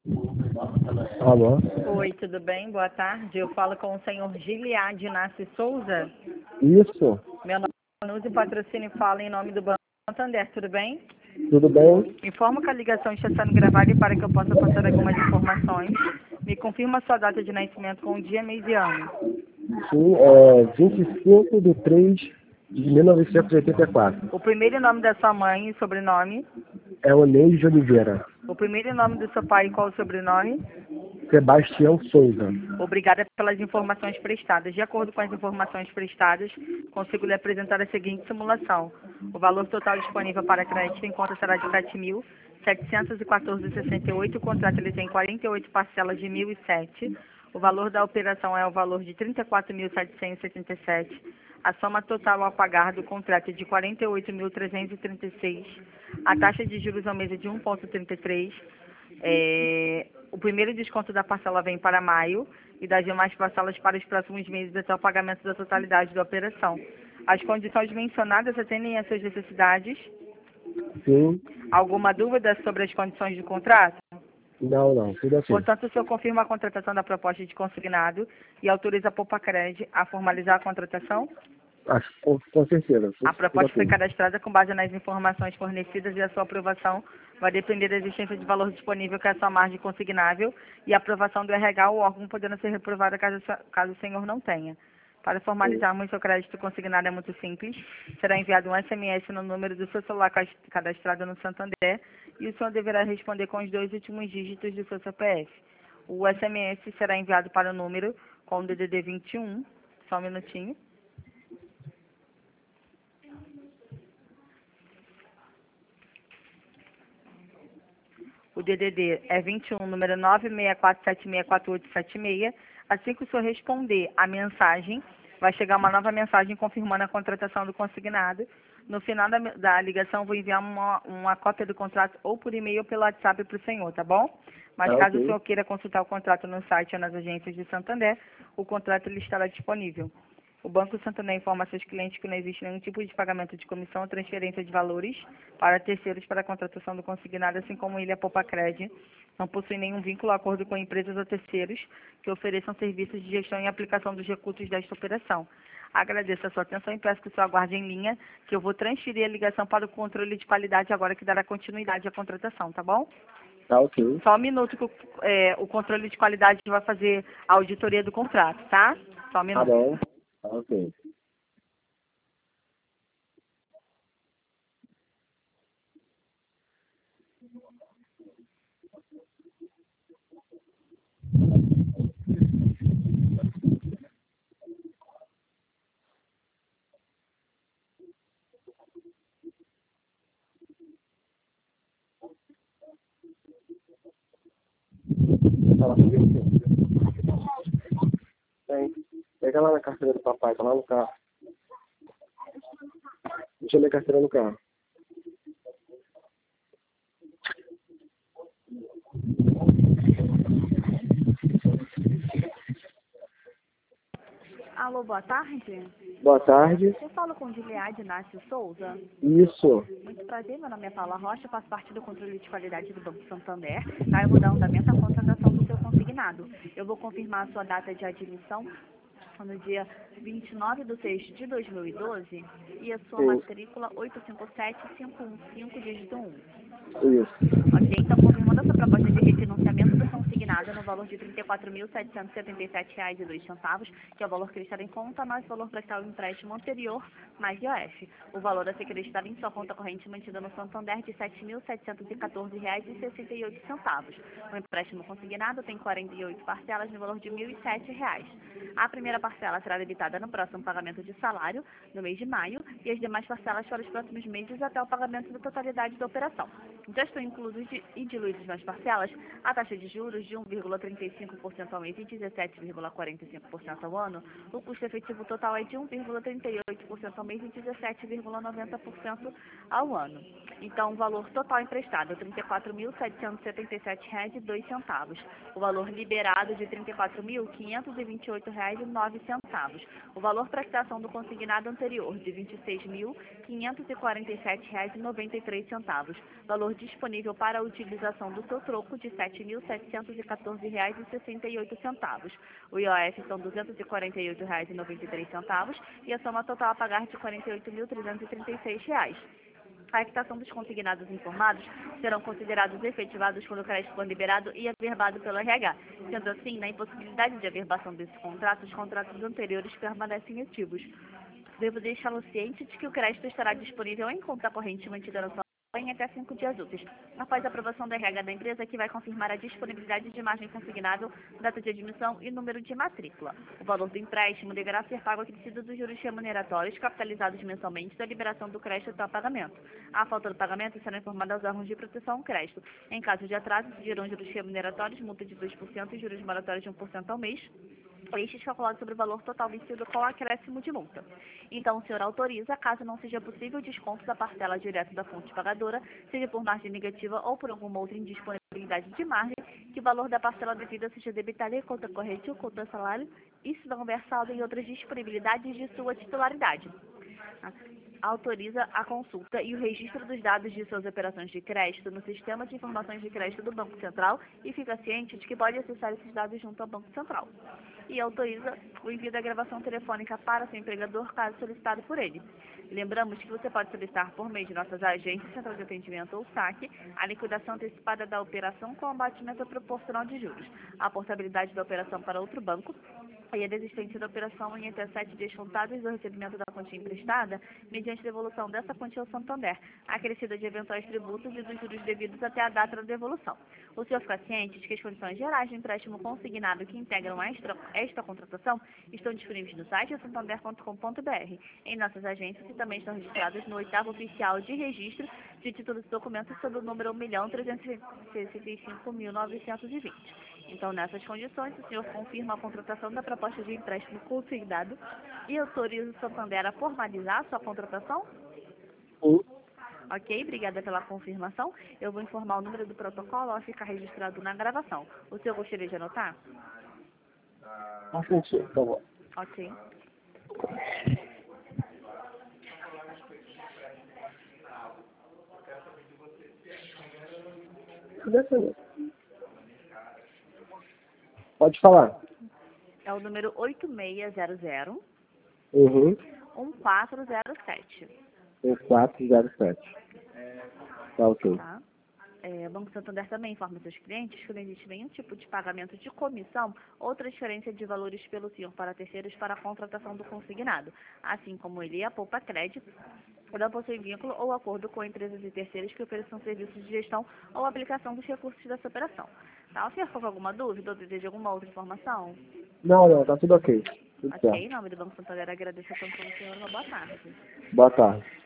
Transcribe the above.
Alô? Oi, tudo bem? Boa tarde. Eu falo com o senhor Giliad Inácio Souza. Isso, Meu nome é Nuzi Patrocínio, fala em nome do Banco Santander, tudo bem? tudo bem? Informo que a ligação está sendo gravada e para que eu possa passar algumas informações. Me confirma sua data de nascimento com dia, mês e ano. Sim, é 25 de 3 de 1984. O primeiro nome da sua mãe e sobrenome. É Oneide de Oliveira. O primeiro nome do seu pai e qual o sobrenome. Sebastião Souza. Obrigada pelas informações prestadas. De acordo com as informações prestadas, consigo lhe apresentar a seguinte simulação. O valor total disponível para crédito em conta será de R$ 7.714,68. O contrato ele tem 48 parcelas de 1.007. O valor da operação é o valor de R$ 34.777. A soma total a pagar do contrato é de R$ 48.336. A taxa de juros ao mês é de 1,33. O primeiro desconto da parcela vem para maio e das demais parcelas para os próximos meses até o pagamento da totalidade da operação. As condições mencionadas atendem às suas necessidades? Sim, Alguma dúvida sobre as condições do contrato? não, tudo assim. Portanto, o senhor confirma a contratação da proposta de consignado e autoriza a Poupa-Cred a formalizar a contratação? Acho, com certeza. A proposta foi Tudo assim. cadastrada com base nas informações fornecidas e a sua aprovação vai depender da existência de valor disponível, que é a sua margem consignável, e a aprovação do RH ou órgão podendo ser reprovada caso o senhor não tenha. Para formalizarmos seu crédito consignado é muito simples. Será enviado um SMS no número do seu celular cadastrado no Santander e o senhor deverá responder com os 2 últimos dígitos do seu CPF. O SMS será enviado para o número com o DDD 21, só um minutinho. O DDD é 21, número 964764876. Assim que o senhor responder a mensagem, vai chegar uma nova mensagem confirmando a contratação do consignado. No final da ligação, vou enviar uma cópia do contrato ou por e-mail ou pelo WhatsApp para o senhor, tá bom? Mas Tá caso o ok. senhor queira consultar o contrato no site ou nas agências de Santander, o contrato ele estará disponível. O Banco Santander informa a seus clientes que não existe nenhum tipo de pagamento de comissão ou transferência de valores para terceiros para a contratação do consignado, assim como ele, a Poupa-Cred, não possui nenhum vínculo ou acordo com empresas ou terceiros que ofereçam serviços de gestão e aplicação dos recursos desta operação. Agradeço a sua atenção e peço que o senhor aguarde em linha, que eu vou transferir a ligação para o controle de qualidade agora que dará continuidade à contratação, tá bom? Tá ok. Só um minuto que o controle de qualidade vai fazer a auditoria do contrato, tá? Só um Tá minuto. bom. Tá ok. Fala comigo. Tem. Pega lá na carteira do papai, tá lá no carro. Deixa minha carteira no carro. Alô, boa tarde. Boa tarde. Eu falo com Giliad Inácio Souza. Isso. Muito prazer, meu nome é Paula Rocha, faço parte do controle de qualidade do Banco Santander. Tá? Eu vou dar andamento à contratação do seu consignado. Eu vou confirmar a sua data de admissão no dia 29/6/2012 e a sua Sim. matrícula 857515, dígito 1. Isso. Ok, então confirmando a sua proposta de refinanciamento do consignado no valor de R$ 34.777,02, que é o valor acreditado em conta, mais o valor prestado ao empréstimo anterior, mais IOF. O valor a ser acreditado em sua conta corrente mantida no Santander de R$ 7.714,68. O empréstimo consignado tem 48 parcelas no valor de R$ 1.007. A primeira parcela será debitada no próximo pagamento de salário, no mês de maio, e as demais parcelas para os próximos meses até o pagamento da totalidade da operação. Já estão inclusos e diluídos nas parcelas a taxa de juros de 1,35% ao mês e 17,45% ao ano. O custo efetivo total é de 1,38% ao mês e 17,90% ao ano. Então, o valor total emprestado é R$ 34.777,02. O valor liberado de R$ 34.528,09. O valor para quitação do consignado anterior de R$ 26.547,93. Valor disponível para a utilização do seu troco de R$ 7.714,68. O IOF são R$ 248,93 e a soma total a pagar de R$ 48.336. A quitação dos consignados informados serão considerados efetivados quando o crédito for liberado e averbado pelo RH. Sendo assim, na impossibilidade de averbação desse contrato, os contratos anteriores permanecem ativos. Devo deixá-lo ciente de que o crédito estará disponível em conta corrente mantida na sua em até 5 dias úteis, após a aprovação da RH da empresa, que vai confirmar a disponibilidade de margem consignável, data de admissão e número de matrícula. O valor do empréstimo deverá ser pago acrescido dos juros remuneratórios capitalizados mensalmente da liberação do crédito a pagamento. A falta do pagamento será informada aos órgãos de proteção ao crédito. Em caso de atraso, surgirão juros remuneratórios, multa de 2% e juros moratórios de 1% ao mês, estes calculados sobre o valor total vencido com acréscimo de multa. Então, o senhor autoriza, caso não seja possível o desconto da parcela direta da fonte pagadora, seja por margem negativa ou por alguma outra indisponibilidade de margem, que o valor da parcela devida seja debitado em conta corrente ou conta salário e, se não houver saldo, em outras disponibilidades de sua titularidade. Autoriza a consulta e o registro dos dados de suas operações de crédito no Sistema de Informações de Crédito do Banco Central e fica ciente de que pode acessar esses dados junto ao Banco Central. E autoriza o envio da gravação telefônica para seu empregador, caso solicitado por ele. Lembramos que você pode solicitar por meio de nossas agências, central de atendimento ou saque, a liquidação antecipada da operação com abatimento proporcional de juros, a portabilidade da operação para outro banco e a desistência da operação em até 7 dias contábeis do recebimento da quantia emprestada, mediante devolução dessa quantia ao Santander, acrescida de eventuais tributos e dos juros devidos até a data da devolução. O senhor fica ciente de que as condições gerais de empréstimo consignado que integram esta contratação estão disponíveis no site santander.com.br, em nossas agências, que também estão registradas no 8º Oficial de Registro de Títulos e Documentos sob o número 1.365.920. Então, nessas condições, o senhor confirma a contratação da proposta de empréstimo consignado e autoriza o Santander a formalizar a sua contratação? Sim. Ok, obrigada pela confirmação. Eu vou informar o número do protocolo ao ficar registrado na gravação. O senhor gostaria de anotar? Afonso, por favor. Ok. Pode falar. É o número 8600 Uhum. 1407. 1407. Tá ok. Tá? O Banco Santander também informa seus clientes que não existe nenhum tipo de pagamento de comissão ou transferência de valores pelo senhor para terceiros para a contratação do consignado, assim como ele e a Poupa Crédito não possuem vínculo ou acordo com empresas e terceiros que ofereçam serviços de gestão ou aplicação dos recursos dessa operação. Tá? O senhor ficou com alguma dúvida ou deseja alguma outra informação? Não, tá tudo ok. Tudo Ok, certo. em nome do Banco Santander, agradeço a atenção do senhor. Uma boa tarde. Boa tarde.